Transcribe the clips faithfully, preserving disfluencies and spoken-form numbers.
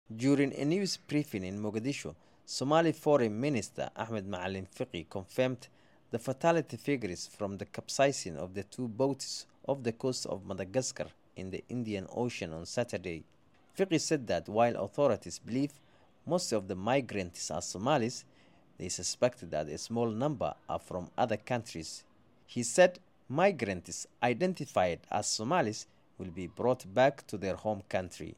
During a news briefing in Mogadishu, Somali Foreign Minister Ahmed Maalin Fiqi confirmed the fatality figures from the capsizing of the two boats off the coast of Madagascar in the Indian Ocean on Saturday. Fiqi said that while authorities believe most of the migrants are Somalis, they suspect that a small number are from other countries. He said migrants identified as Somalis will be brought back to their home country.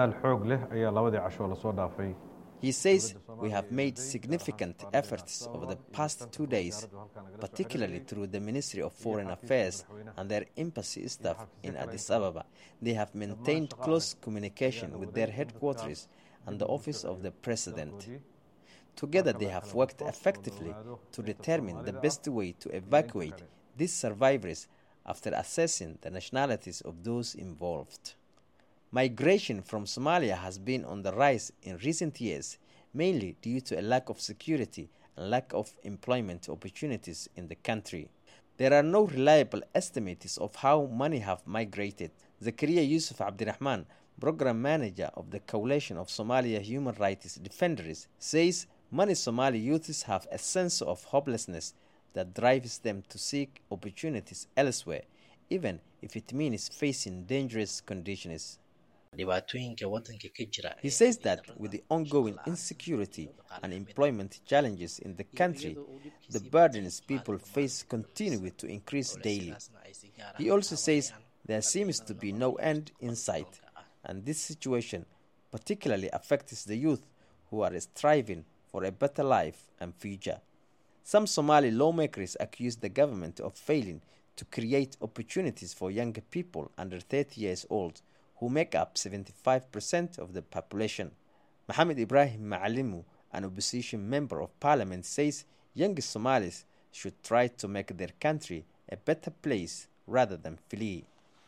He says we have made significant efforts over the past two days, particularly through the Ministry of Foreign Affairs and their embassy staff in Addis Ababa. They have maintained close communication with their headquarters and the office of the President. Together they have worked effectively to determine the best way to evacuate these survivors after assessing the nationalities of those involved. Migration from Somalia has been on the rise in recent years, mainly due to a lack of security and lack of employment opportunities in the country. There are no reliable estimates of how many have migrated. Zakaria Yusuf Abdirahman, program manager of the Coalition of Somalia Human Rights Defenders, says many Somali youths have a sense of hopelessness that drives them to seek opportunities elsewhere, even if it means facing dangerous conditions. He says that with the ongoing insecurity and employment challenges in the country, the burdens people face continue to increase daily. He also says there seems to be no end in sight, and this situation particularly affects the youth who are striving for a better life and future. Some Somali lawmakers accuse the government of failing to create opportunities for young people under thirty years old, who make up seventy-five percent of the population. Mohamed Ibrahim Maalimu, an opposition member of parliament, says young Somalis should try to make their country a better place rather than flee.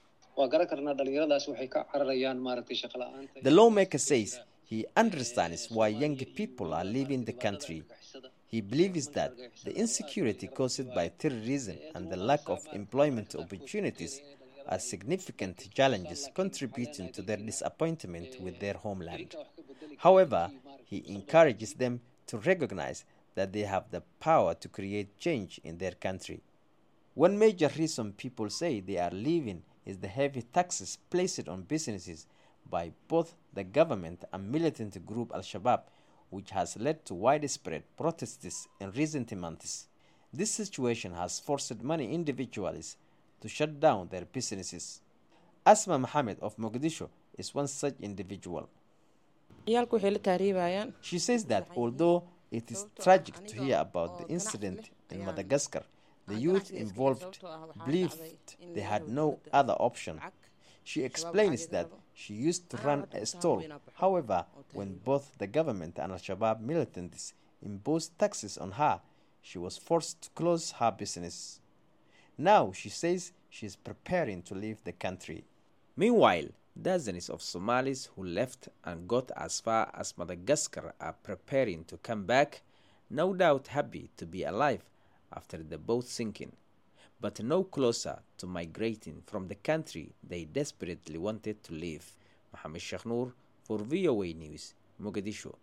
The lawmaker says he understands why young people are leaving the country. He believes that the insecurity caused by terrorism and the lack of employment opportunities are significant challenges contributing to their disappointment with their homeland. However, he encourages them to recognize that they have the power to create change in their country. One major reason people say they are leaving is the heavy taxes placed on businesses by both the government and militant group Al-Shabaab, which has led to widespread protests in recent months. This situation has forced many individuals to shut down their businesses. Asma Mohammed of Mogadishu is one such individual. She says that although it is tragic to hear about the incident in Madagascar, the youth involved believed they had no other option. She explains that she used to run a stall. However, when both the government and Al-Shabaab militants imposed taxes on her, she was forced to close her business. Now she says she is preparing to leave the country. Meanwhile, dozens of Somalis who left and got as far as Madagascar are preparing to come back, no doubt happy to be alive after the boat sinking, but no closer to migrating from the country they desperately wanted to leave. Mohammed Sheikh Noor for V O A News, Mogadishu.